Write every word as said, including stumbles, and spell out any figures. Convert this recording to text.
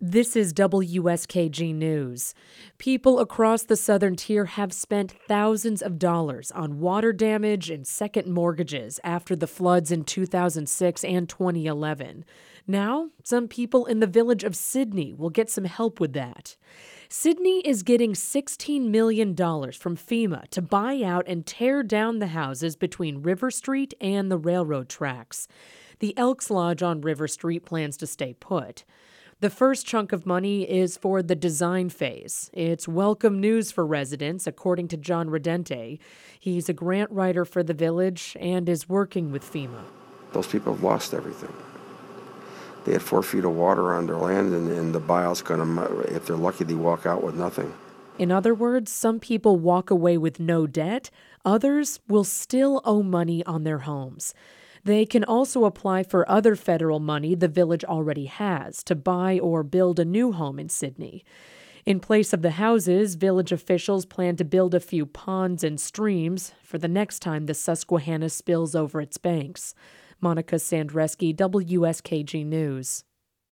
This is W S K G News. People across the southern tier have spent thousands of dollars on water damage and second mortgages after the floods in two thousand six and twenty eleven. Now, some people in the village of Sidney will get some help with that. Sidney is getting sixteen million dollars from FEMA to buy out and tear down the houses between River Street and the railroad tracks. The Elks Lodge on River Street plans to stay put. The first chunk of money is for the design phase. It's welcome news for residents, according to John Redente. He's a grant writer for the village and is working with FEMA. Those people have lost everything. They had four feet of water on their land, and, and the buyouts going to, if they're lucky, they walk out with nothing. In other words, some people walk away with no debt. Others will still owe money on their homes. They can also apply for other federal money the village already has to buy or build a new home in Sidney. In place of the houses, village officials plan to build a few ponds and streams for the next time the Susquehanna spills over its banks. Monica Sandreski, W S K G News.